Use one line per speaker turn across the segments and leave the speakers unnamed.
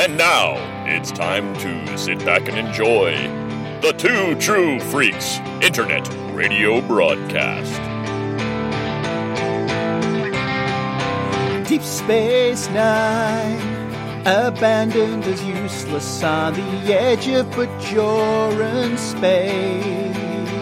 And now, it's time to sit back and enjoy the Two True Freaks Internet Radio Broadcast.
Deep Space Nine, abandoned as useless on the edge of Bajoran space.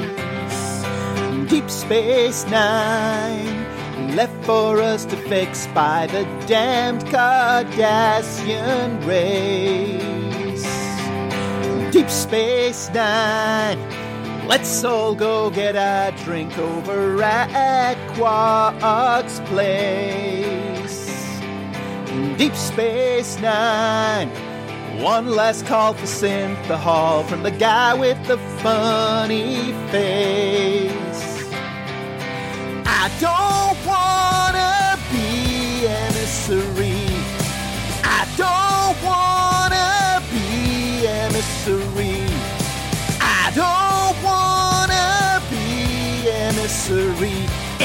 Deep Space Nine, left for us to fix by the damned Cardassian race. Deep Space Nine, let's all go get a drink over at Quark's place. Deep Space Nine, one last call for synthahol from the guy with the funny face. I don't wanna be emissary. I don't wanna be emissary. I don't wanna be emissary.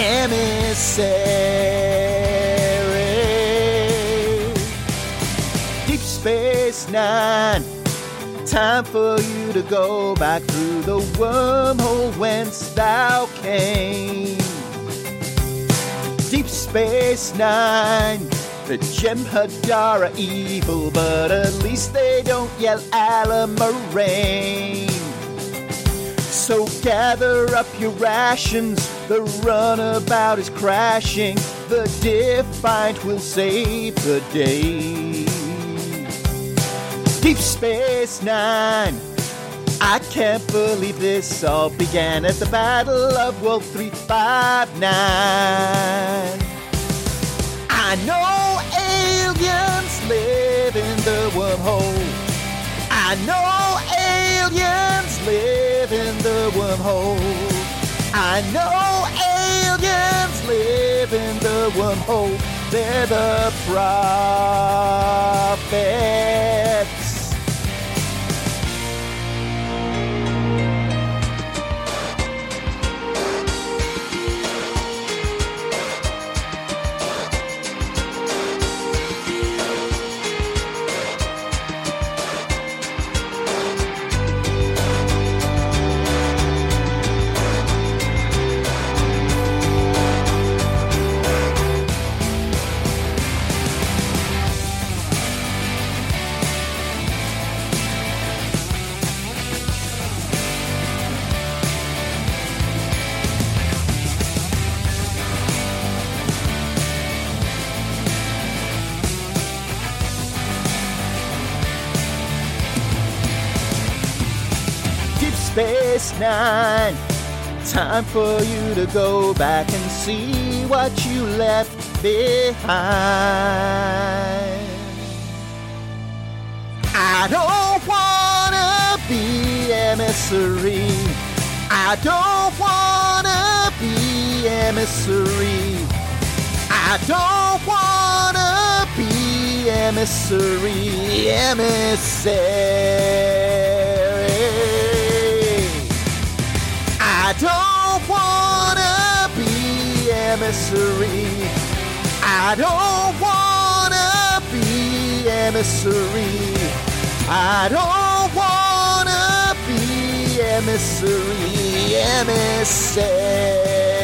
Emissary. Deep Space Nine, time for you to go back through the wormhole whence thou came. Deep Space Nine, the Jem'Hadar are evil, but at least they don't yell Alamarain. So gather up your rations, the runabout is crashing, the Defiant will save the day. Deep Space Nine, I can't believe this all began at the Battle of World 359. I know aliens live in the wormhole. I know aliens live in the wormhole. I know aliens live in the wormhole. They're the prophets. Space Nine, time for you to go back and see what you left behind. I don't wanna be emissary. I don't wanna be emissary. I don't wanna be emissary. Emissary. I don't wanna be emissary. I don't wanna be emissary. I don't wanna be emissary. Emissary.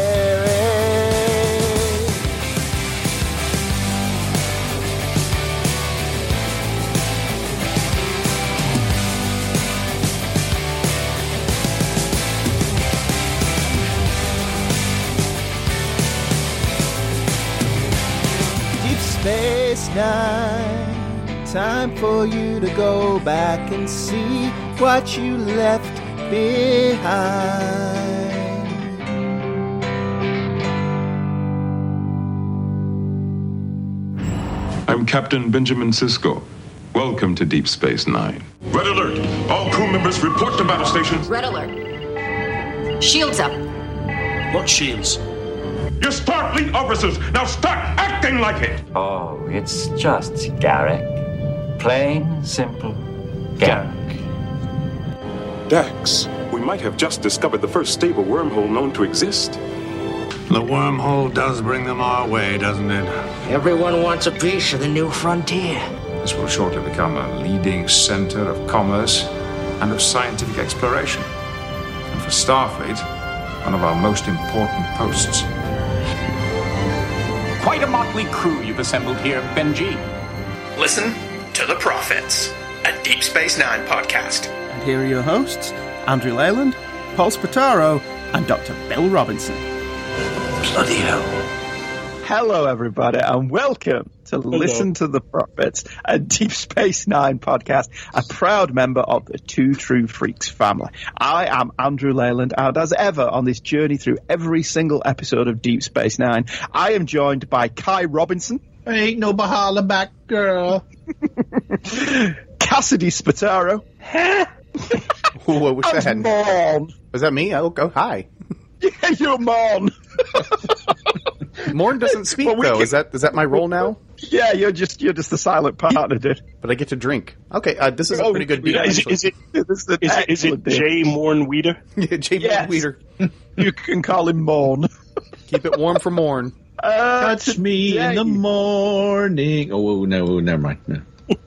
Space Nine, time for you to go back and see what you left behind.
I'm Captain Benjamin Sisko. Welcome to Deep Space Nine.
Red alert! All crew members report to battle stations.
Red alert. Shields up.
What shields?
You're Starfleet officers! Now start acting like it!
Oh, it's just Garak. Plain, simple Garak.
Dax, we might have just discovered the first stable wormhole known to exist.
The wormhole does bring them our way, doesn't it?
Everyone wants a piece of the new frontier. This will shortly become a leading center of commerce and of scientific exploration. And for Starfleet, one of our most important posts.
Quite a motley crew you've assembled here, Benji.
Listen to The Prophets, a Deep Space Nine podcast.
And here are your hosts, Andrew Leyland, Paul Spataro, and Dr. Bill Robinson.
Bloody hell.
Hello, everybody, and welcome to Listen to the Prophets, a Deep Space Nine podcast, a proud member of the Two True Freaks family. I am Andrew Leyland, and as ever on this journey through every single episode of Deep Space Nine, I am joined by Kai Robinson.
Ain't no Bahala back, girl.
Cassidy Spataro.
What was that?
Morn.
Was that me? Oh, hi.
Yeah, you're Morn.
Morn doesn't speak, though. Is that my role now?
Yeah, you're just the silent partner, dude.
But I get to drink. Okay, this is a pretty good deal.
Is it Jay Morn Weeder?
Yeah, Jay Morn Weeder.
You can call him Morn.
Keep it warm for Morn.
Touch me in the morning. Oh, no, never mind. No.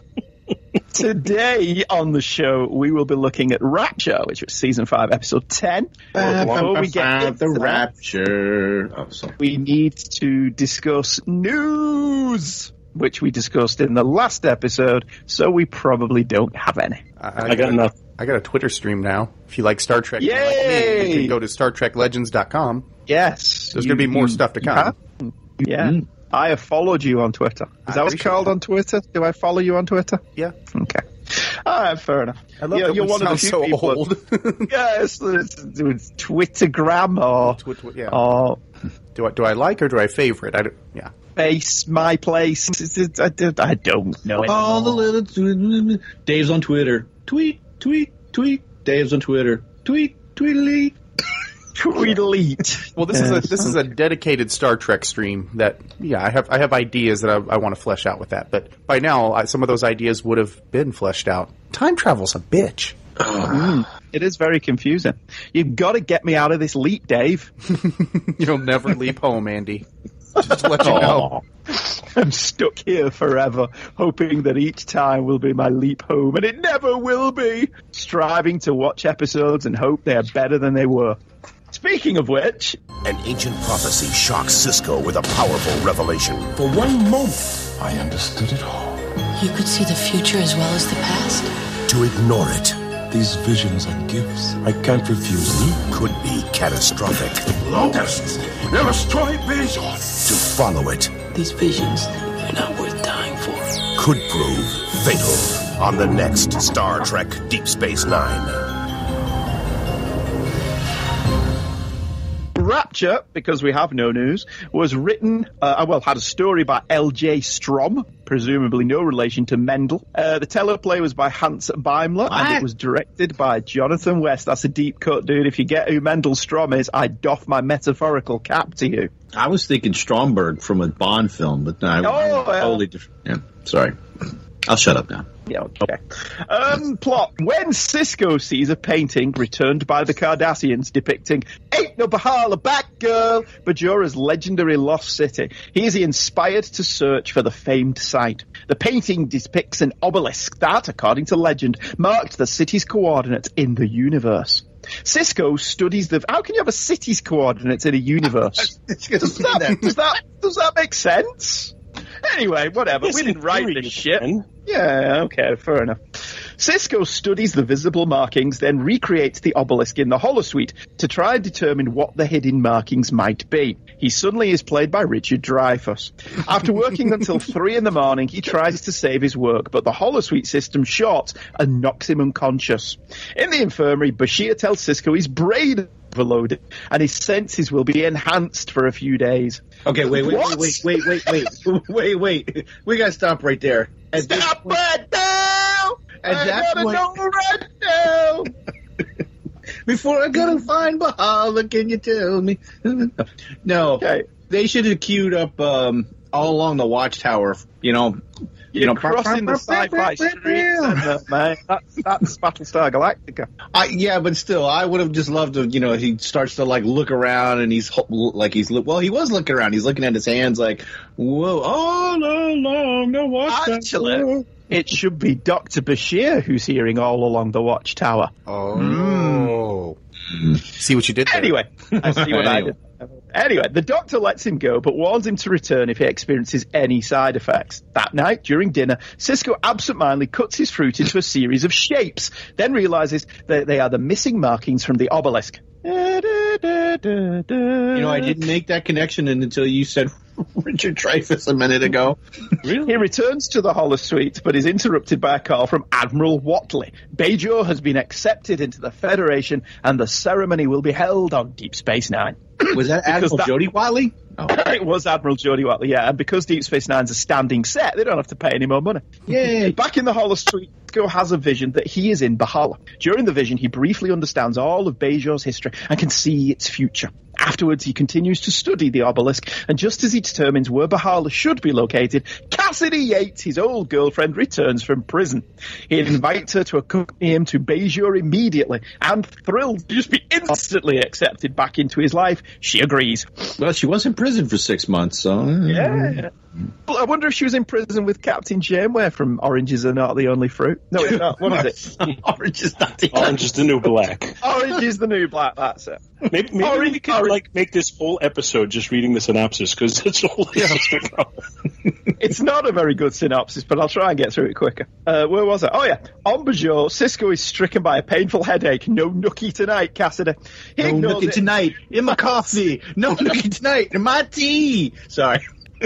Today on the show, we will be looking at Rapture, which was Season 5, Episode 10. Before we get into
the Rapture,
we need to discuss news, which we discussed in the last episode, so we probably don't have any.
I got enough.
I got a Twitter stream now. If you like Star Trek,
Yay!
Like me, you can go to StarTrekLegends.com.
Yes.
There's going to be more stuff to come.
Yeah. Mm. I have followed you on Twitter. Is that what's called on Twitter? Do I follow you on Twitter?
Yeah.
Okay. All right, fair enough.
I love that you're one of the few people. Old.
Yes, it's Twittergram or
do I like or do I favorite?
Face my place. I don't know.
All the little Dave's on Twitter. Tweet. Dave's on Twitter. Tweedly.
Tweedleet.
Well, this is a dedicated Star Trek stream that I have ideas that I want to flesh out with that, but by now some of those ideas would have been fleshed out. Time travel's a bitch.
It is very confusing. You've got to get me out of this leap, Dave.
You'll never leap home, Andy. Just to let you know.
I'm stuck here forever, hoping that each time will be my leap home, and it never will be. Striving to watch episodes and hope they are better than they were. Speaking of which...
An ancient prophecy shocks Sisko with a powerful revelation.
For one moment, I understood it all.
You could see the future as well as the past.
To ignore it.
These visions are gifts. I can't refuse them.
Could be catastrophic.
Locusts! They're a strike vision!
To follow it.
These visions, they're not worth dying for.
Could prove fatal on the next Star Trek Deep Space Nine.
Rapture, because we have no news, was written, had a story by L.J. Strom, presumably no relation to Mendel. The teleplay was by Hans Beimler, and it was directed by Jonathan West. That's a deep cut, dude. If you get who Mendel Strom is, I doff my metaphorical cap to you.
I was thinking Stromberg from a Bond film, but no, totally different. Yeah, sorry. I'll shut up now.
Yeah, okay. Plot. When Sisko sees a painting returned by the Cardassians depicting Ain't No Bahala Back Girl, Bajora's legendary lost city, he is inspired to search for the famed site. The painting depicts an obelisk that, according to legend, marked the city's coordinates in the universe. Sisko studies the... How can you have a city's coordinates in a universe? Does that make sense? Anyway, whatever.
Yes,
we didn't write this shit. Yeah, okay, fair enough. Sisko studies the visible markings, then recreates the obelisk in the holosuite to try and determine what the hidden markings might be. He suddenly is played by Richard Dreyfuss. After working until 3 a.m, he tries to save his work, but the holosuite system shorts and knocks him unconscious. In the infirmary, Bashir tells Sisko his brain overloaded and his senses will be enhanced for a few days.
Okay, wait. We gotta stop right there.
Stop right now! I gotta go right now!
Before I gotta find Bahala, can you tell me? No, okay. They should have queued up all along the Watchtower,
crossing the sci-fi streets, man. That's Battlestar Galactica.
Yeah, but still, I would have just loved to, he starts to look around and he was looking around. He's looking at his hands like, whoa, all along the Watchtower.
Actually, It should be Dr. Bashir who's hearing all along the watchtower.
Oh. See what you did there.
Anyway, I see what I did. Anyway, the doctor lets him go, but warns him to return if he experiences any side effects. That night, during dinner, Sisko absentmindedly cuts his fruit into a series of shapes, then realizes that they are the missing markings from the obelisk.
You know, I didn't make that connection until you said Richard Dreyfuss a minute ago.
Really? He returns to the holosuite, but is interrupted by a call from Admiral Whatley. Bajor has been accepted into the Federation, and the ceremony will be held on Deep Space Nine.
Was that Admiral Jodie Whitley?
Oh. It was Admiral Jodie Whitley, yeah. And because Deep Space Nine's a standing set, they don't have to pay any more money.
Yay!
Back in the holosuite, Sisko has a vision that he is in Bahala. During the vision, he briefly understands all of Bajor's history and can see its future. Afterwards, he continues to study the obelisk, and just as he determines where Bahala should be located, Cassidy Yates, his old girlfriend, returns from prison. He invites her to accompany him to Bajor immediately, and thrilled to just be instantly accepted back into his life, she agrees.
Well, she was in prison for 6 months, so...
Yeah. Well, I wonder if she was in prison with Captain Janeway from Oranges Are Not the Only Fruit. No, it's not. What is it?
Orange is not the
Orange is the New Black.
Orange is the New Black, that's it.
Maybe we could make this whole episode just reading the synopsis, because it's all
It's not a very good synopsis, but I'll try and get through it quicker. Where was it? Oh, yeah. On Bajor, Sisko is stricken by a painful headache. No nookie tonight, Cassidy.
No nookie tonight in my coffee. No nookie tonight in my tea. Sorry.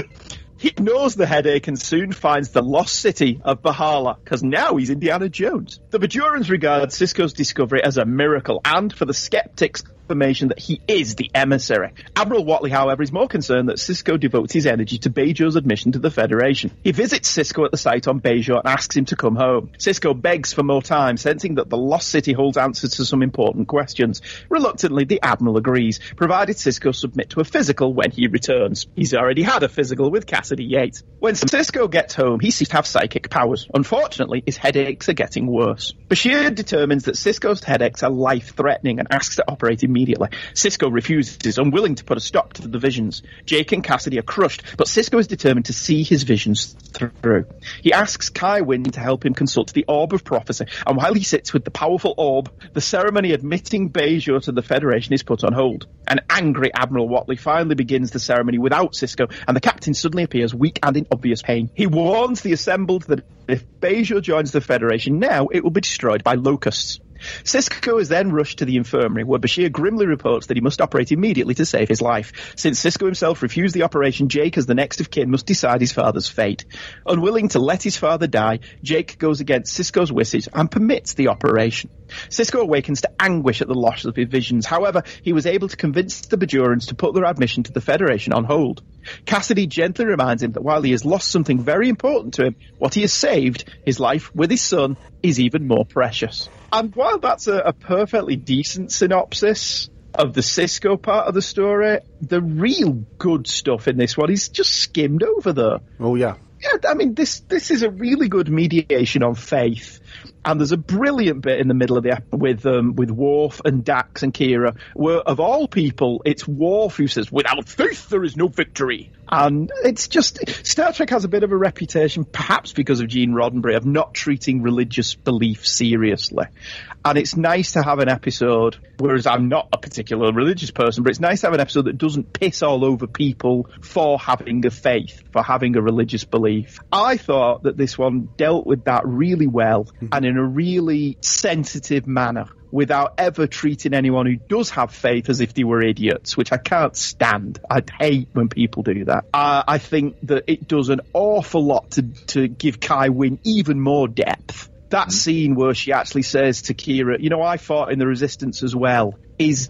He ignores the headache and soon finds the lost city of Bahala, because now he's Indiana Jones. The Bajorans regard Sisko's discovery as a miracle, and for the skeptics, confirmation that he is the emissary. Admiral Whatley, however, is more concerned that Sisko devotes his energy to Bajor's admission to the Federation. He visits Sisko at the site on Bajor and asks him to come home. Sisko begs for more time, sensing that the lost city holds answers to some important questions. Reluctantly, the Admiral agrees, provided Sisko submit to a physical when he returns. He's already had a physical with Cassidy Yates. When Sisko gets home, he seems to have psychic powers. Unfortunately, his headaches are getting worse. Bashir determines that Sisko's headaches are life-threatening and asks to operate immediately. Sisko refuses, unwilling to put a stop to the visions. Jake and Cassidy are crushed, but Sisko is determined to see his visions through. He asks Kai Wynn to help him consult the Orb of Prophecy, and while he sits with the powerful orb, the ceremony admitting Bajor to the Federation is put on hold. An angry Admiral Whatley finally begins the ceremony without Sisko, and the captain suddenly appears weak and in obvious pain. He warns the assembled that if Bajor joins the Federation now, it will be destroyed by locusts. Sisko is then rushed to the infirmary, where Bashir grimly reports that he must operate immediately to save his life. Since Sisko himself refused the operation, Jake, as the next of kin, must decide his father's fate. Unwilling to let his father die, Jake goes against Sisko's wishes and permits the operation. Sisko awakens to anguish at the loss of his visions. However, he was able to convince the Bajorans to put their admission to the Federation on hold. Cassidy gently reminds him that while he has lost something very important to him, what he has saved, his life with his son, is even more precious. And while that's a perfectly decent synopsis of the Sisko part of the story, the real good stuff in this one is just skimmed over there.
Oh, yeah.
Yeah, I mean, this is a really good mediation on faith. And there's a brilliant bit in the middle of the episode with Worf and Dax and Kira, where, of all people, it's Worf who says, "Without faith, there is no victory." And it's just, Star Trek has a bit of a reputation, perhaps because of Gene Roddenberry, of not treating religious belief seriously. And it's nice to have an episode, whereas I'm not a particular religious person, but it's nice to have an episode that doesn't piss all over people for having a faith, for having a religious belief. I thought that this one dealt with that really well, and in a really sensitive manner, without ever treating anyone who does have faith as if they were idiots, which I can't stand. I hate when people do that. I think that it does an awful lot to give Kai Wynn even more depth. That scene where she actually says to Kira, "You know, I fought in the Resistance as well," is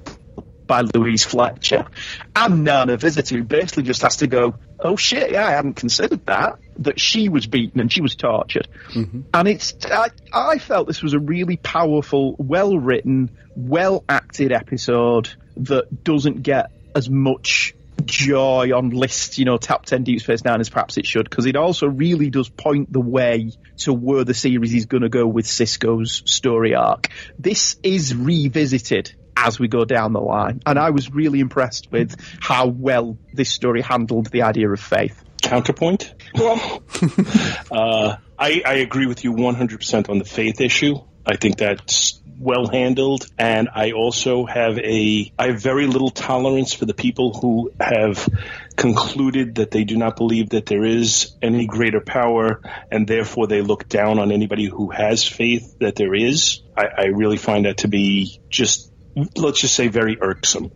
by Louise Fletcher. And Nana Visitor, who basically just has to go, "Oh shit, yeah, I hadn't considered that she was beaten and she was tortured." Mm-hmm. And I felt this was a really powerful, well-written, well-acted episode that doesn't get as much joy on lists, top 10 Deep Space Nine as perhaps it should, because it also really does point the way to where the series is going to go with Sisko's story arc. This is revisited as we go down the line, and I was really impressed with how well this story handled the idea of faith.
Counterpoint? I agree with you 100% on the faith issue. I think that's well handled, and I also have very little tolerance for the people who have concluded that they do not believe that there is any greater power, and therefore they look down on anybody who has faith that there is. I really find that to be just, let's just say, very irksome.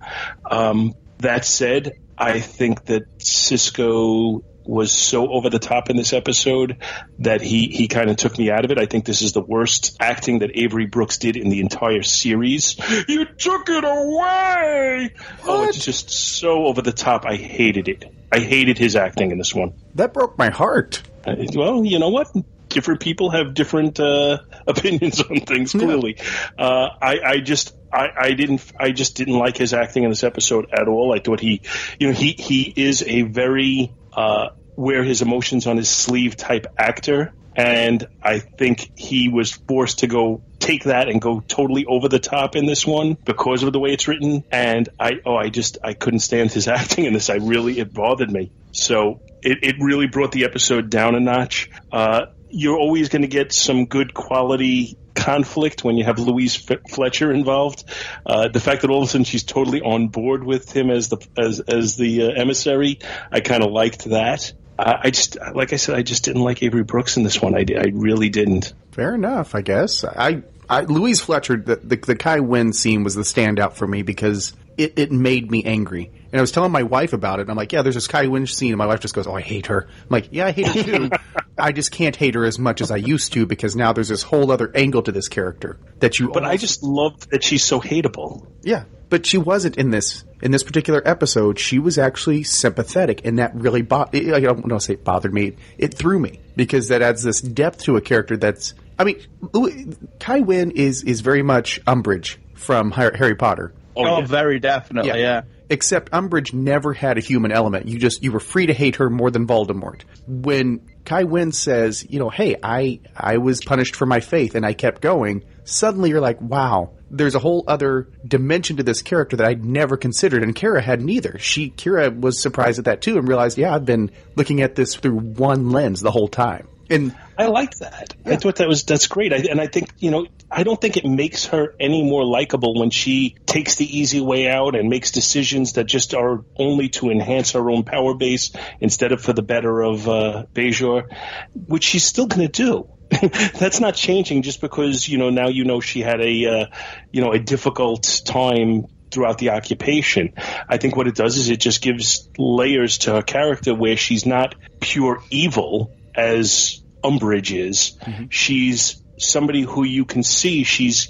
That said, I think that Sisko was so over the top in this episode that he kind of took me out of it. I think this is the worst acting that Avery Brooks did in the entire series. You took it away! What? Oh, it's just so over the top. I hated it. I hated his acting in this one.
That broke my heart.
Well, you know what? Different people have different opinions on things, clearly. I just didn't like his acting in this episode at all. I thought he is a very wear his emotions on his sleeve type actor, and I think he was forced to take that and go totally over the top in this one because of the way it's written. And I couldn't stand his acting in this. It bothered me. So it really brought the episode down a notch. You're always going to get some good quality conflict when you have Louise Fletcher involved. The fact that all of a sudden she's totally on board with him as the emissary, I kind of liked that. Like I said, I just didn't like Avery Brooks in this one. I really didn't.
Fair enough, I guess. Louise Fletcher, the Kai Wynn scene was the standout for me because it made me angry. And I was telling my wife about it, and I'm like, yeah, there's this Kai Wynn scene, and my wife just goes, oh, I hate her. I'm like, yeah, I hate her too. I just can't hate her as much as I used to because now there's this whole other angle to this character that you...
But I just love that she's so hateable.
Yeah, but she wasn't in this particular episode. She was actually sympathetic, and that really I don't want to say it bothered me. It threw me because that adds this depth to a character that's... I mean, Kai Wynn is very much Umbridge from Harry Potter.
Oh, yeah. Very definitely, yeah.
Except Umbridge never had a human element. You were free to hate her more than Voldemort. When Kai Wynn says, hey, I was punished for my faith and I kept going, suddenly you're like, wow, there's a whole other dimension to this character that I'd never considered, and Kira hadn't either. Kira was surprised at that too and realized, yeah, I've been looking at this through one lens the whole time. And
I liked that. Yeah. I thought that's great. I think, I don't think it makes her any more likable when she takes the easy way out and makes decisions that just are only to enhance her own power base instead of for the better of Bajor, which she's still going to do. That's not changing just because, now she had a difficult time throughout the occupation. I think what it does is it just gives layers to her character where she's not pure evil as Umbridge is. Mm-hmm. She's somebody who you can see she's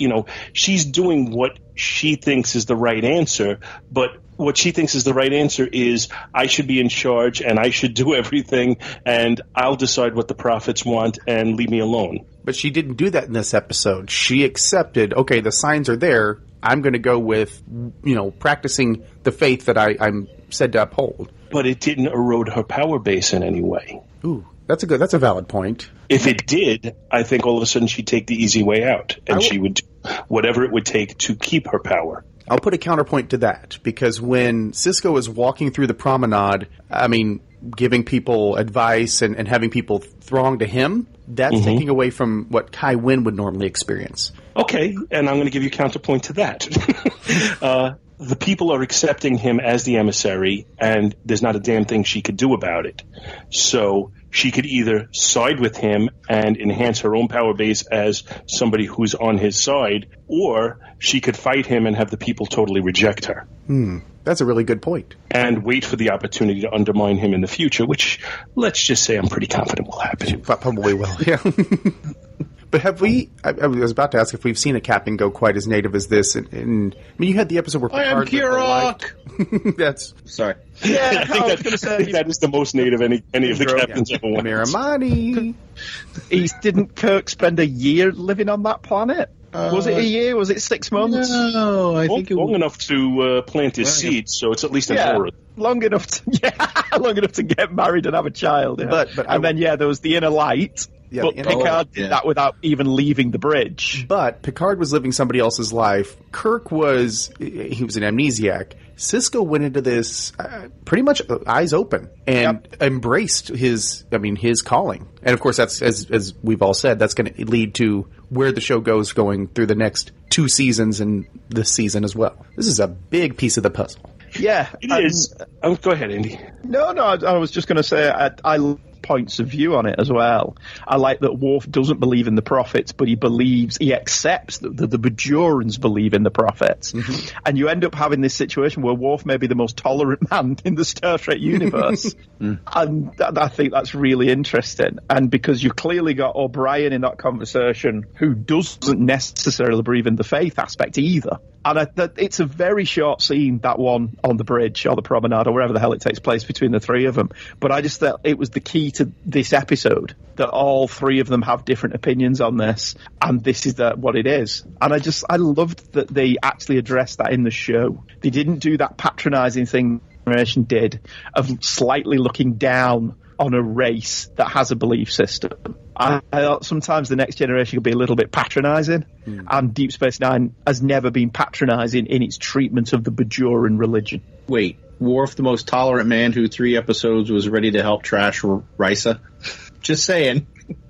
doing what she thinks is the right answer, but what she thinks is the right answer is I should be in charge and I should do everything and I'll decide what the prophets want and leave me alone.
But she didn't do that in this episode. She accepted, okay, the signs are there. I'm going to go with, practicing the faith that I'm said to uphold.
But it didn't erode her power base in any way.
Ooh. That's a valid point.
If it did, I think all of a sudden she'd take the easy way out, and she would do whatever it would take to keep her power.
I'll put a counterpoint to that, because when Sisko is walking through the promenade, giving people advice and having people throng to him, that's taking away from what Kai Wynn would normally experience.
Okay, and I'm going to give you counterpoint to that. The people are accepting him as the emissary, and there's not a damn thing she could do about it. So she could either side with him and enhance her own power base as somebody who's on his side, or she could fight him and have the people totally reject her.
That's a really good point.
And wait for the opportunity to undermine him in the future, which, let's just say I'm pretty confident will happen.
Probably will, yeah. But have we... I was about to ask if we've seen a captain go quite as native as this. And you had the episode where Picard...
I am Kirok!
That's...
Sorry.
Yeah,
I think that is the most native any of the captains ever went.
Miramani!
Didn't Kirk spend a year living on that planet? Was it a year? Was it 6 months?
No, I think it was...
long enough to plant his seeds, so it's at least an aura.
Long enough to get married and have a child. Yeah.
But
then there was the Inner Light.
Yeah,
but Picard did that without even leaving the bridge.
But Picard was living somebody else's life. Kirk he was an amnesiac. Sisko went into this pretty much eyes open and embraced his calling. And of course, that's as we've all said, that's going to lead to where the show goes going through the next 2 seasons and this season as well. This is a big piece of the puzzle.
Yeah,
it is. Go ahead, Andy.
No, I was just going to say I love points of view on it as well. I like that Worf doesn't believe in the prophets, but he accepts that the Bajorans believe in the prophets. Mm-hmm. And you end up having this situation where Worf may be the most tolerant man in the Star Trek universe. And I think that's really interesting. And because you clearly got O'Brien in that conversation who doesn't necessarily believe in the faith aspect either. And it's a very short scene, that one on the bridge or the promenade or wherever the hell it takes place between the 3 of them. But I just thought it was the key to this episode that all 3 of them have different opinions on this, and this is what it is. And I loved that they actually addressed that in the show. They didn't do that patronising thing the Generation did of slightly looking down on a race that has a belief system. I thought sometimes the Next Generation could be a little bit patronising, and Deep Space Nine has never been patronising in its treatment of the Bajoran religion.
Wait, Worf, the most tolerant man who 3 episodes was ready to help trash Risa? Just saying.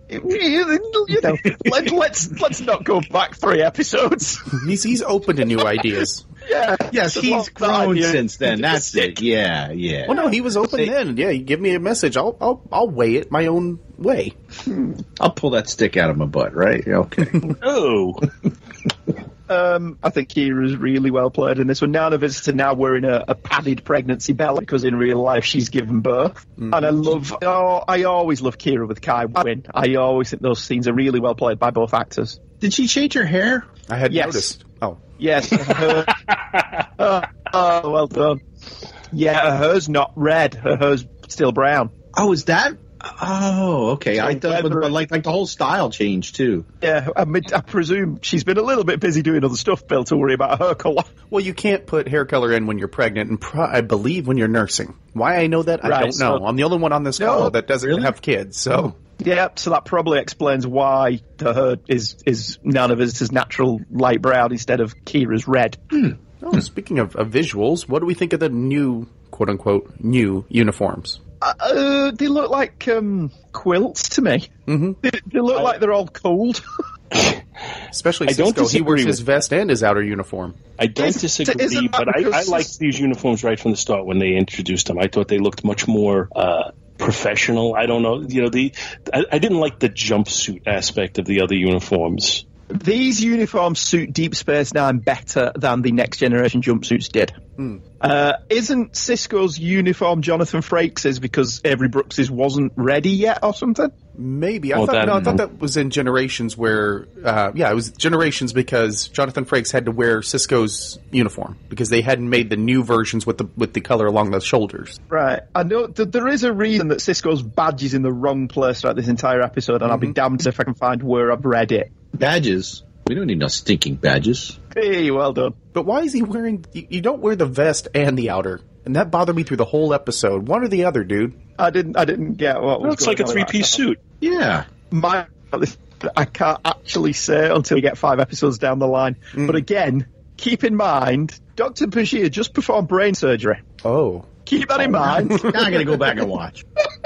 Let's not go back 3 episodes.
He's open to new ideas.
Yeah.
Yes, he's grown since then. That's it. Yeah.
Well, no, he was open then. Yeah, you give me a message, I'll weigh it my own way.
I'll pull that stick out of my butt, right? Okay.
Oh.
I think Kira's really well played in this one. Nana Visitor now wearing a padded pregnancy belly because in real life she's given birth. Mm-hmm. And I always love Kira with Kai Wynn. I always think those scenes are really well played by both actors.
Did she change her hair?
I had noticed. Oh.
Yes. Well done. Yeah, her hair's not red. Her hair's still brown.
Oh, is that? Oh, okay. I thought like the whole style changed too.
Yeah, I presume she's been a little bit busy doing other stuff, Bill, to worry about her colour.
Well, you can't put hair color in when you're pregnant, and I believe when you're nursing. Why I know that, I don't know. So, I'm the only one on this call that doesn't have kids, so...
Yeah, so that probably explains why her is Nana Visitor's natural light brown instead of Kira's red.
Oh, speaking of visuals, what do we think of the new, quote-unquote, new uniforms?
They look like quilts to me. Mm-hmm. They look like they're all cold.
Especially Sisko, he wears his vest and his outer uniform.
I don't disagree, but I liked these uniforms right from the start when they introduced them. I thought they looked much more... professional. I don't know. I didn't like the jumpsuit aspect of the other uniforms.
These uniforms suit Deep Space Nine better than the Next Generation jumpsuits did. Isn't Sisko's uniform Jonathan Frakes's because Avery Brooks's wasn't ready yet or something?
Maybe. I thought that was in Generations where... it was Generations because Jonathan Frakes had to wear Sisko's uniform because they hadn't made the new versions with the color along the shoulders.
Right. I know that there is a reason that Sisko's badge is in the wrong place throughout this entire episode, and I'll be damned if I can find where I've read it.
Badges? We don't need no stinking badges.
Hey, well done.
But why is he wearing... You don't wear the vest and the outer. And that bothered me through the whole episode. One or the other, dude.
I didn't get what was going on.
Looks like a 3-piece suit.
Yeah.
I can't actually say until we get 5 episodes down the line. But again, keep in mind, Dr. Bashir just performed brain surgery.
Oh.
Keep that in mind.
Now I'm going to go back and watch.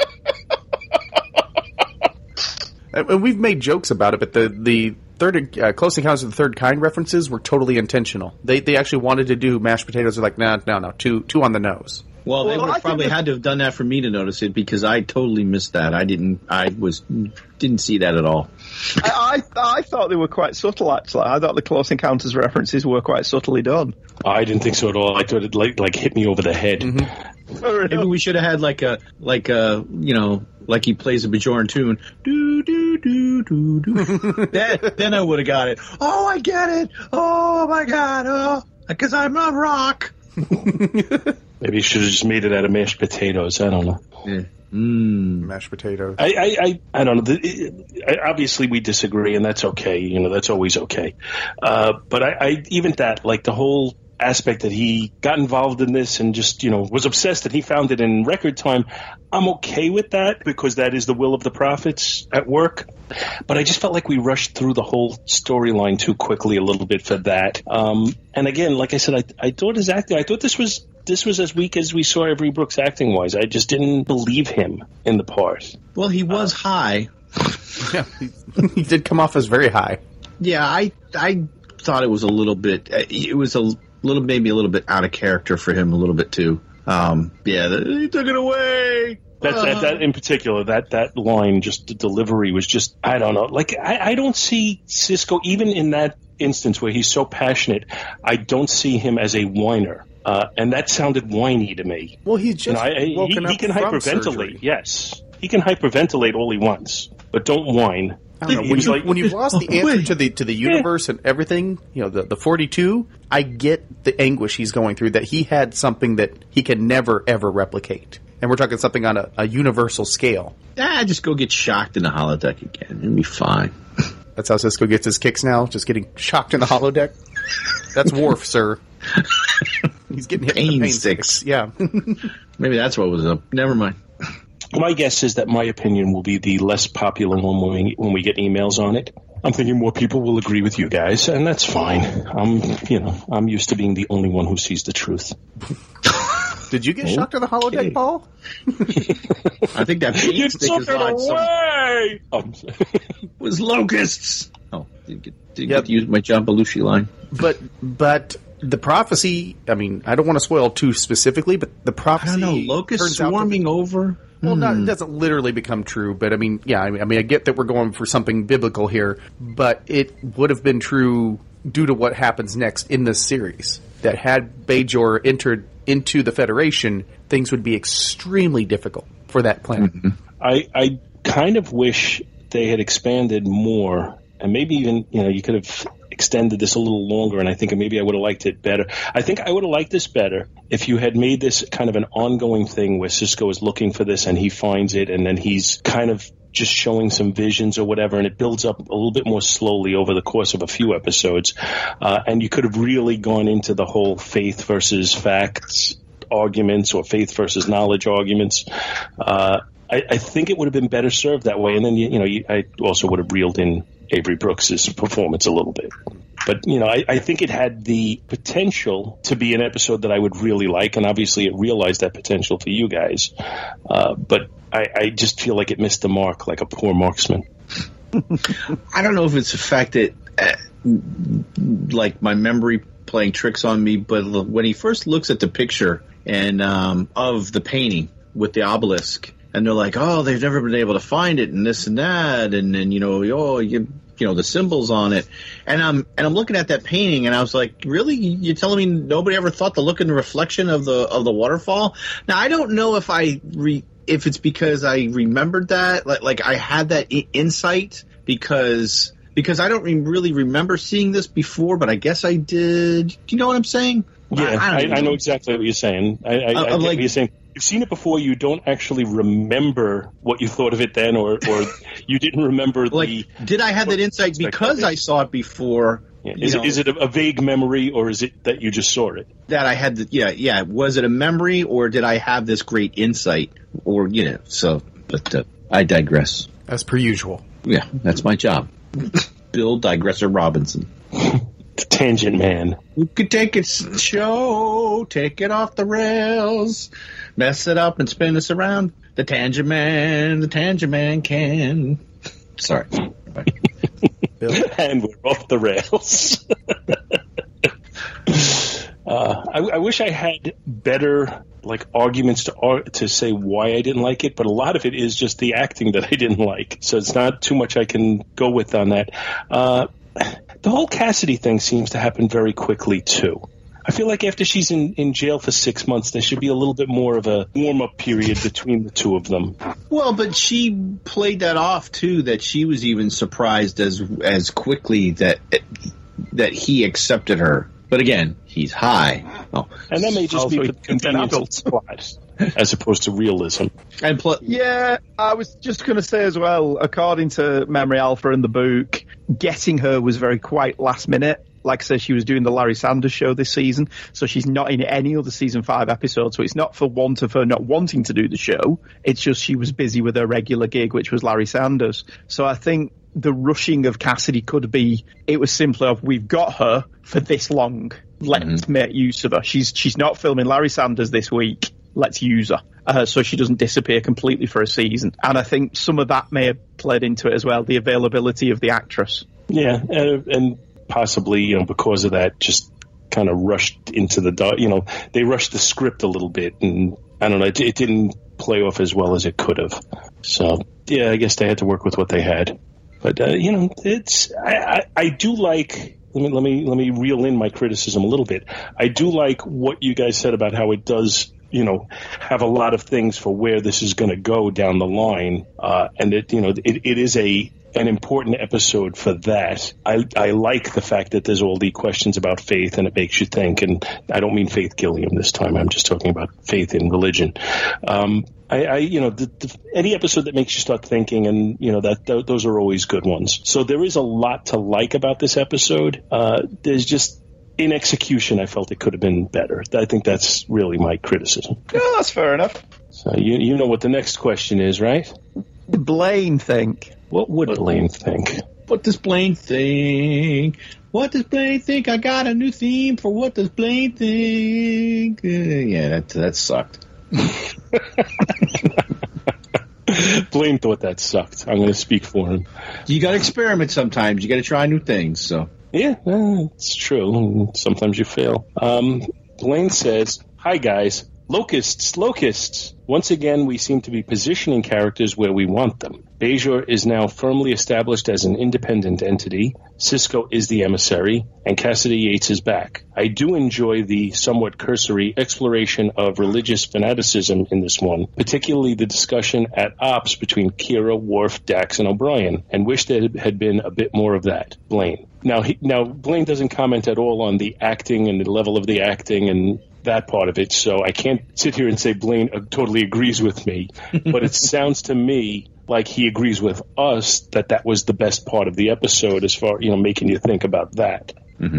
And we've made jokes about it, but the third Close Encounters of the Third Kind references were totally intentional. They actually wanted to do mashed potatoes. They're like, no, too on the nose.
Well, they would have probably had to have done that for me to notice it because I totally missed that. I didn't see that at all.
I thought they were quite subtle, actually. I thought the Close Encounters references were quite subtly done.
I didn't think so at all. I thought it like hit me over the head.
Mm-hmm. Maybe we should have had like he plays a Bajoran tune. Do do do do do. Then I would have got it. Oh, I get it. Oh my God. Oh, because I'm a rock.
Maybe you should have just made it out of mashed potatoes. I don't know.
Yeah.
Mashed potatoes.
I don't know. Obviously, we disagree, and that's okay. That's always okay. But I even that, like the whole aspect that he got involved in this and just, was obsessed and he found it in record time, I'm okay with that because that is the will of the prophets at work. But I just felt like we rushed through the whole storyline too quickly a little bit for that. And again, like I said, I thought his acting, I thought this was as weak as we saw Avery Brooks acting-wise. I just didn't believe him in the part.
Well, he was high.
Yeah, he did come off as very high.
Yeah, I thought it was a little bit. It was maybe a little bit out of character for him, a little bit too. He took it away.
That in particular, that line, just the delivery was just, I don't know. Like I don't see Sisko even in that instance where he's so passionate. I don't see him as a whiner. And that sounded whiny to me.
Well, he's just woken up
he can
from
hyperventilate.
surgery.
Yes, he can hyperventilate all he wants, but don't whine.
I don't know. When you've lost the answer to the universe and everything, the 42, I get the anguish he's going through, that he had something that he can never, ever replicate. And we're talking something on a universal scale.
Just go get shocked in the holodeck again. It'll be fine.
That's how Sisko gets his kicks now, just getting shocked in the holodeck. That's Worf, sir. He's getting hit with the pain sticks. Yeah.
Maybe that's what was up. Never mind.
My guess is that my opinion will be the less popular one when we get emails on it. I'm thinking more people will agree with you guys, and that's fine. I'm used to being the only one who sees the truth.
Did you get shocked in the holodeck, Paul?
I think that pain stick is on
away.
It was locusts. Oh, didn't get to use my John Belushi line.
But the prophecy, I mean, I don't want to spoil too specifically, but the prophecy,
I don't know, locusts swarming over.
Well, it doesn't literally become true, but I mean, yeah, I mean, I get that we're going for something biblical here, but it would have been true due to what happens next in this series. That had Bajor entered into the Federation, things would be extremely difficult for that planet.
Mm-hmm. I kind of wish they had expanded more, and maybe even, you could have extended this a little longer, and I think maybe I would have liked it better. I think I would have liked this better if you had made this kind of an ongoing thing where Sisko is looking for this and he finds it, and then he's kind of just showing some visions or whatever, and it builds up a little bit more slowly over the course of a few episodes. And you could have really gone into the whole faith versus facts arguments or faith versus knowledge arguments. I think it would have been better served that way. And then, I also would have reeled in Avery Brooks' performance a little bit. But, I think it had the potential to be an episode that I would really like, and obviously it realized that potential for you guys. But I just feel like it missed the mark, like a poor marksman.
I don't know if it's the fact that, like, my memory playing tricks on me, but when he first looks at the picture and of the painting with the obelisk, and they're like, oh, they've never been able to find it, and this and that, and then, the symbols on it. And I'm looking at that painting, and I was like, really? You're telling me nobody ever thought to look in the reflection of the waterfall? Now, I don't know if if it's because I remembered that, like I had that insight because I don't really remember seeing this before, but I guess I did. Do you know what I'm saying?
Yeah, I know exactly what you're saying. I get what you're saying. You've seen it before. You don't actually remember what you thought of it then, or you didn't remember
did I have that insight because I saw it before?
Yeah. Is it a vague memory, or is it that you just saw it?
That I had was it a memory, or did I have this great insight, or but I digress.
As per usual.
Yeah, that's my job. Bill Digressor Robinson.
The Tangent Man.
You could take it show, take it off the rails, mess it up and spin us around. The Tangent Man can. Sorry.
And we're off the rails. I wish I had better arguments to say why I didn't like it, but a lot of it is just the acting that I didn't like. So it's not too much I can go with on that. The whole Cassidy thing seems to happen very quickly too. I feel like after she's in jail for 6 months, there should be a little bit more of a warm-up period between the two of them.
Well, but she played that off, too, that she was even surprised as quickly that he accepted her. But again, he's high. Oh.
And that may just be the convenience of the plot, as opposed to realism.
Yeah, I was just going to say as well, according to Memory Alpha in the book, getting her was very quite last minute. like I said, she was doing the Larry Sanders Show this season, so she's not in any other season 5 episodes. So it's not for want of her not wanting to do the show. It's just she was busy with her regular gig, which was Larry Sanders. So I think the rushing of Cassidy could be, it was simply of, we've got her for this long. Let's make use of her. She's not filming Larry Sanders this week. Let's use her. So she doesn't disappear completely for a season. And I think some of that may have played into it as well, the availability of the actress.
Yeah, and possibly, because of that, just kind of rushed into they rushed the script a little bit, and I don't know, it didn't play off as well as it could have. So, yeah, I guess they had to work with what they had. But, it's, I do like, let me reel in my criticism a little bit. I do like what you guys said about how it does, have a lot of things for where this is going to go down the line. And it is an important episode for that. I like the fact that there's all the questions about faith, and it makes you think. And I don't mean Faith Gilliam this time. I'm just talking about faith in religion. Any episode that makes you start thinking, and those are always good ones. So there is a lot to like about this episode. There's just, in execution, I felt it could have been better. I think that's really my criticism.
Yeah, that's fair enough.
So you know what the next question is, right?
What would Blaine think?
What would Blaine think?
What does Blaine think? What does Blaine think? I got a new theme for What Does Blaine Think? Yeah, that sucked.
Blaine thought that sucked. I'm going to speak for him.
You got to experiment sometimes. You got to try new things. So
yeah, it's true. Sometimes you fail. Blaine says, "Hi guys, locusts. Once again, we seem to be positioning characters where we want them. Bajor is now firmly established as an independent entity. Sisko is the emissary, and Cassidy Yates is back. I do enjoy the somewhat cursory exploration of religious fanaticism in this one, particularly the discussion at Ops between Kira, Worf, Dax, and O'Brien, and wish there had been a bit more of that. Blaine." Now, Blaine doesn't comment at all on the acting and the level of the acting and that part of it, so I can't sit here and say Blaine totally agrees with me, but it sounds to me like he agrees with us that was the best part of the episode, as far, making you think about that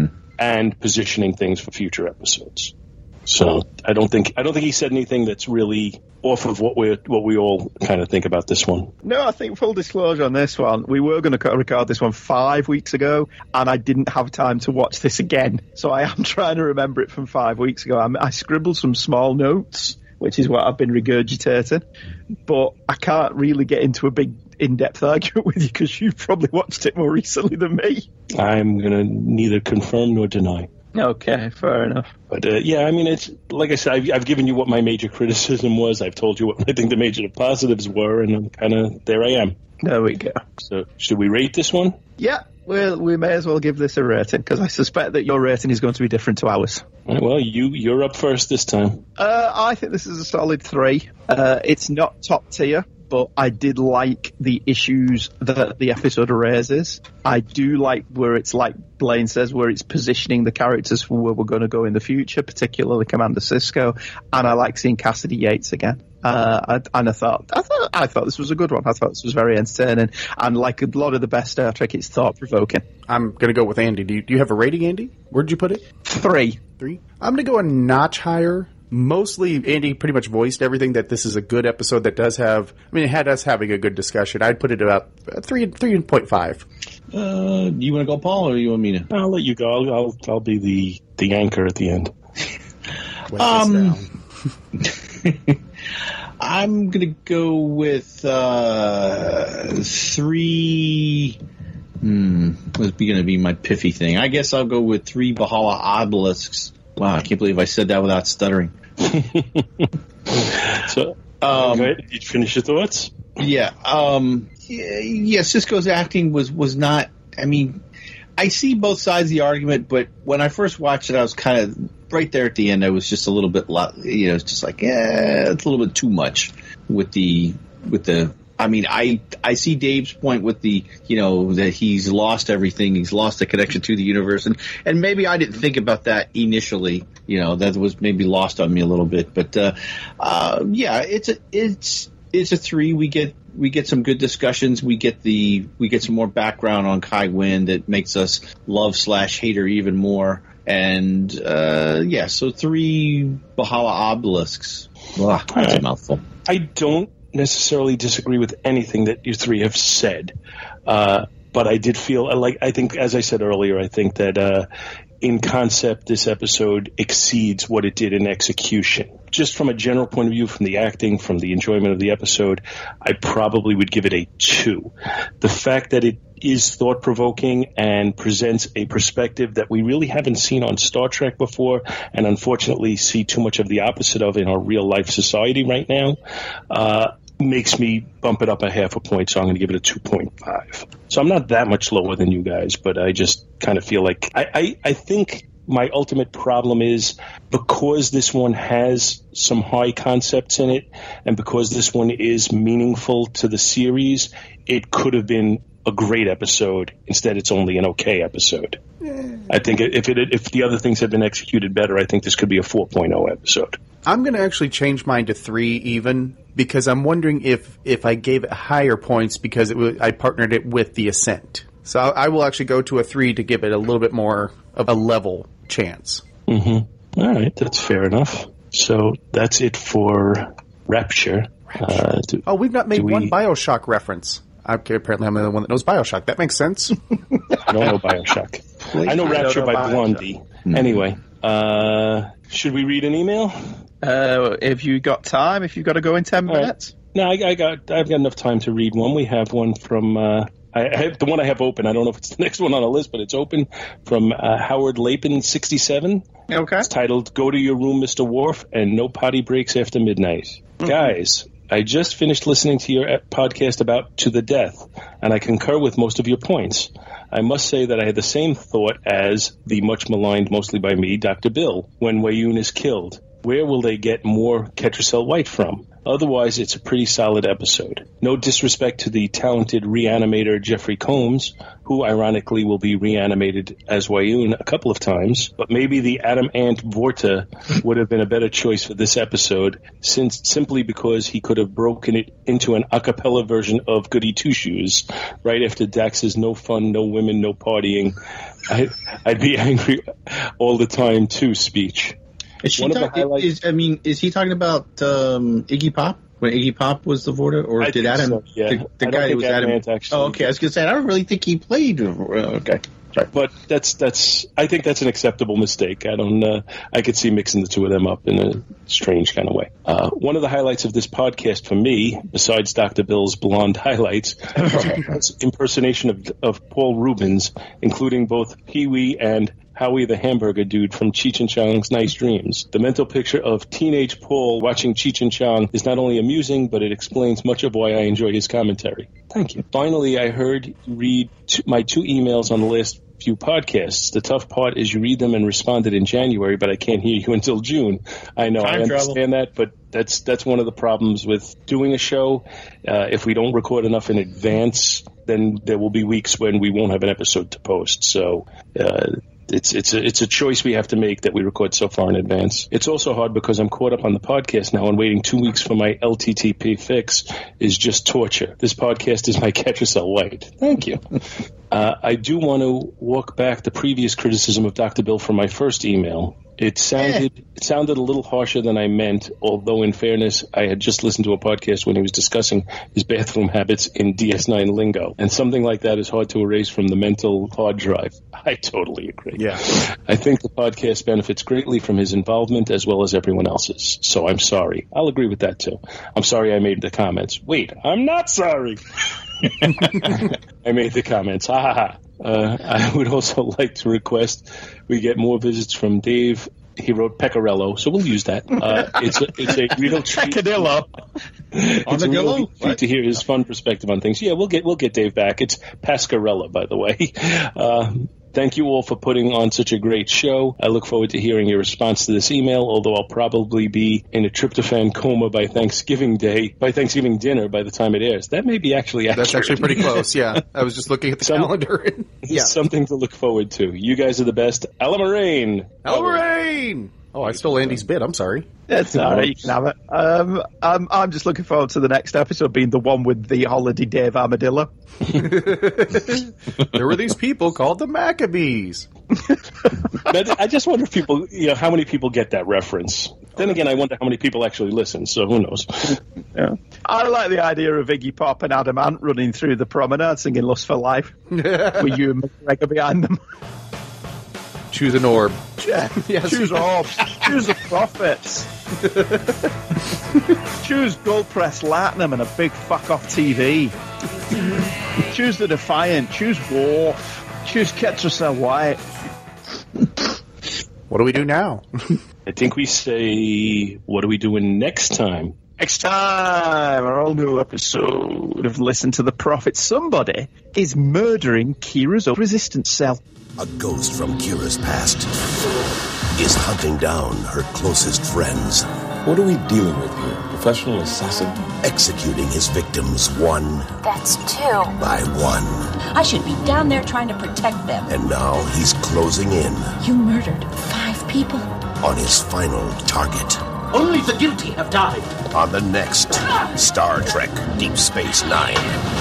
and positioning things for future episodes. So I don't think he said anything that's really off of what we all kind of think about this one.
No, I think full disclosure on this one, we were going to record this one 5 weeks ago, and I didn't have time to watch this again. So I am trying to remember it from 5 weeks ago. I scribbled some small notes, which is what I've been regurgitating, but I can't really get into a big in-depth argument with you because you've probably watched it more recently than me.
I'm going to neither confirm nor deny.
Okay, fair enough.
But it's like I said, I've given you what my major criticism was. I've told you what I think the major positives were, and I'm kind of there. I am.
There we go.
So, should we rate this one?
Yeah, well, we may as well give this a rating because I suspect that your rating is going to be different to ours.
Right, well, you're up first this time.
I think this is a solid 3. It's not top tier, but I did like the issues that the episode raises. I do like where it's, like Blaine says, where it's positioning the characters for where we're going to go in the future, particularly Commander Sisko, and I like seeing Cassidy Yates again. I thought this was a good one. I thought this was very entertaining, and like a lot of the best Star Trek, it's thought-provoking.
I'm going to go with Andy. Do you have a rating, Andy? Where'd you put it?
3.
I'm going to go a notch higher. Mostly, Andy pretty much voiced everything that this is a good episode that does have. It had us having a good discussion. I'd put it about 3.5.
You want to go, Paul, or you want me to?
I'll let you go. I'll be the anchor at the end.
I'm gonna go with 3. What's going to be my piffy thing? I guess I'll go with 3 Valhalla obelisks. Wow, I can't believe I said that without stuttering.
So, go ahead. Did you finish your thoughts?
Yeah. Sisko's acting was not. I see both sides of the argument, but when I first watched it, I was kind of right there at the end. I was just a little bit, it's just like, it's a little bit too much with the. I see Dave's point with the, that he's lost everything. He's lost the connection to the universe. And maybe I didn't think about that initially. That was maybe lost on me a little bit. But, it's It's a 3. We get some good discussions. We get some more background on Kai Wynn that makes us love/hate her even more. And so 3 Bahala obelisks. Ugh, that's a mouthful.
I don't necessarily disagree with anything that you 3 have said, but I did feel I think, as I said earlier, I think that in concept, this episode exceeds what it did in execution. Just from a general point of view, from the acting, from the enjoyment of the episode, I probably would give it a 2. The fact that it is thought-provoking and presents a perspective that we really haven't seen on Star Trek before, and unfortunately see too much of the opposite of in our real-life society right now, makes me bump it up a half a point, so I'm going to give it a 2.5. So I'm not that much lower than you guys, but I just kind of feel like I think my ultimate problem is because this one has some high concepts in it, and because this one is meaningful to the series, it could have been a great episode. Instead, it's only an okay episode. I think if the other things had been executed better, I think this could be a 4.0 episode.
I'm going to actually change mine to 3 even, because I'm wondering if I gave it higher points because I partnered it with The Ascent. So I will actually go to a 3 to give it a little bit more of a level chance.
Mm-hmm. All right, that's fair enough. So that's it for Rapture.
We've not made one BioShock reference. Okay, apparently I'm the one that knows BioShock. That makes sense.
I don't know BioShock. I know Rapture by Blondie. Anyway, should we read an email?
If you got time, if you've got to go in 10 minutes.
Right. No, I've got enough time to read one. We have one from I have the one I have open. I don't know if it's the next one on the list, but it's open from Howard Lapin 67.
Okay.
It's titled "Go to Your Room, Mr. Worf, and No Potty Breaks After Midnight." Mm-hmm. Guys, I just finished listening to your podcast about To the Death, and I concur with most of your points. I must say that I had the same thought as the much maligned, mostly by me, Dr. Bill, when Weyoun is killed. Where will they get more Ketracel White from? Otherwise, it's a pretty solid episode. No disrespect to the talented reanimator Jeffrey Combs, who ironically will be reanimated as Weyoun a couple of times, but maybe the Adam Ant Vorta would have been a better choice for this episode, simply because he could have broken it into an a cappella version of Goody Two-Shoes right after Dax's "No fun, no women, no partying. I'd be angry all the time too" speech.
Is he talking about Iggy Pop? When Iggy Pop was the Vorta? Or
I
did Adam?
So, yeah.
The guy who was Adam.
Actually,
okay. I was going to say, I don't really think he played. Okay. Sorry.
But I think that's an acceptable mistake. I could see mixing the two of them up in a strange kind of way. One of the highlights of this podcast for me, besides Dr. Bill's blonde highlights, is impersonation of Paul Rubens, including both Pee-wee and Howie the hamburger dude from Cheech and Chong's Nice Dreams. The mental picture of teenage Paul watching Cheech and Chong is not only amusing, but it explains much of why I enjoy his commentary. Thank you. Finally, I heard you read my 2 emails on the last few podcasts. The tough part is you read them and responded in January, but I can't hear you until June. I know, I understand that, but that's one of the problems with doing a show. If we don't record enough in advance, then there will be weeks when we won't have an episode to post. So, It's a choice we have to make that we record so far in advance. It's also hard because I'm caught up on the podcast now, and waiting 2 weeks for my LTTP fix is just torture. This podcast is my Ketracel White. Thank you. I do want to walk back the previous criticism of Dr. Bill from my first email. It sounded a little harsher than I meant, although in fairness, I had just listened to a podcast when he was discussing his bathroom habits in DS9 lingo, and something like that is hard to erase from the mental hard drive. I totally agree.
Yeah.
I think the podcast benefits greatly from his involvement as well as everyone else's, so I'm sorry. I'll agree with that too. I'm sorry I made the comments. Wait, I'm not sorry. I made the comments. Ha ha ha. I would also like to request we get more visits from Dave. He wrote Pecorello, so we'll use that. It's a real treat.
Peccadillo.
It's a real treat to hear his fun perspective on things. Yeah, we'll get Dave back. It's Pascarella, by the way. Thank you all for putting on such a great show. I look forward to hearing your response to this email, although I'll probably be in a tryptophan coma by Thanksgiving dinner by the time it airs. That may be actually accurate.
That's actually pretty close, yeah. I was just looking at the calendar. Yeah.
Something to look forward to. You guys are the best. Ella Moraine.
Ella Moraine! Oh, I stole Andy's bit. I'm sorry.
It's all right. You can have it. I'm just looking forward to the next episode being the one with the holiday Dave Armadillo.
There were these people called the Maccabees.
But I just wonder if people, how many people get that reference. Then again, I wonder how many people actually listen, so who knows.
Yeah. I like the idea of Iggy Pop and Adam Ant running through the promenade singing Lust for Life with you and McGregor behind them.
Choose an orb.
Yeah, yes. Choose orbs. Choose the prophets. Choose Gold Press Latinum and a big fuck off TV. Choose the Defiant. Choose Worf. Choose Ketracel White.
What do we do now?
I think we say, what are we doing next time?
Next time, our all new episode of Listen to the Prophet. Somebody is murdering Kira's resistance cell.
A ghost from Kira's past is hunting down her closest friends.
What are we dealing with here? Professional assassin?
Executing his victims one
That's 2.
by one.
I should be down there trying to protect them.
And now he's closing in
You murdered 5 people.
on his final target.
Only the guilty have died.
On the next Star Trek Deep Space Nine.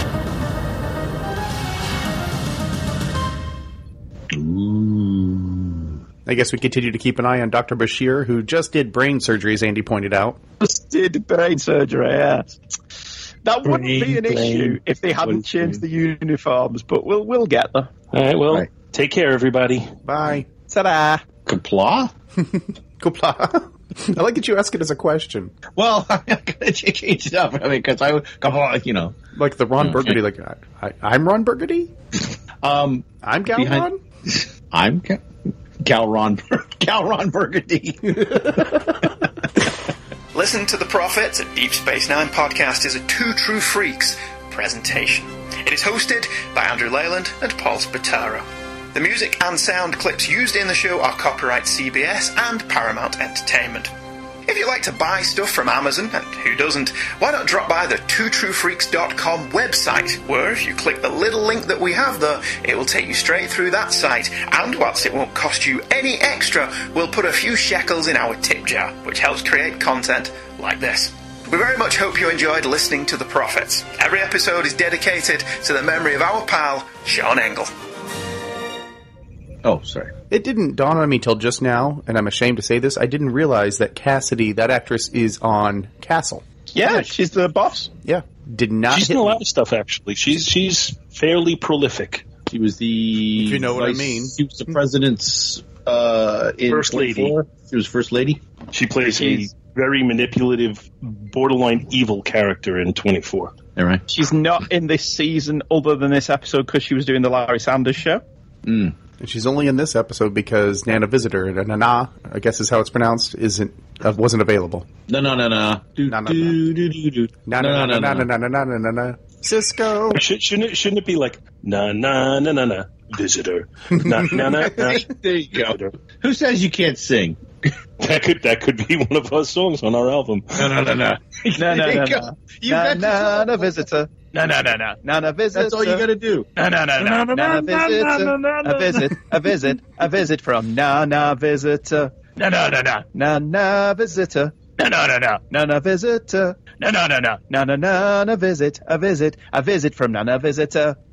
I guess we continue to keep an eye on Dr. Bashir, who just did brain surgery, as Andy pointed out.
Just did brain surgery, yeah. That wouldn't be an issue if they hadn't changed the uniforms, but we'll get there.
All right, well, take care, everybody.
Bye.
Ta-da.
Kapla?
Kapla? I like that you ask it as a question.
Well, I'm going to change it up. I mean, because
like the Ron Burgundy. Like I'm Ron Burgundy. I'm Gal Ron.
I'm Gal Ron Burgundy.
Listen to the Prophets, a Deep Space Nine podcast, is a Two True Freaks presentation. It is hosted by Andrew Leyland and Paul Spataro. The music and sound clips used in the show are copyright CBS and Paramount Entertainment. If you like to buy stuff from Amazon, and who doesn't, why not drop by the twotruefreaks.com website, where if you click the little link that we have there, it will take you straight through that site, and whilst it won't cost you any extra, we'll put a few shekels in our tip jar, which helps create content like this. We very much hope you enjoyed listening to The Prophets. Every episode is dedicated to the memory of our pal, Sean Engel.
Oh, sorry.
It didn't dawn on me till just now, and I'm ashamed to say this, I didn't realize that Cassidy, that actress, is on Castle.
Yeah, she's the boss.
Yeah. Did not
She's in a lot of stuff, actually. She's fairly prolific.
She was the...
If you know what I mean.
She was the president's... in
First lady.
She was first lady?
She plays a very manipulative, borderline evil character in 24.
All right.
She's not in this season other than this episode because she was doing the Larry Sanders show.
Mm.
And she's only in this episode because Nana Visitor, Nana, I guess is how it's pronounced, wasn't available.
No.
Cisco.
Shouldn't it be like na Visitor? Na.
There you go. Who says you can't sing?
That could be one of our songs on our album.
No.
No. Nana Visitor. No, visitor.
That's all you got to do.
No, visitor. A visit from Nana Visitor. Nana Visitor. Nana Visitor. No, visit. A visit from Nana Visitor.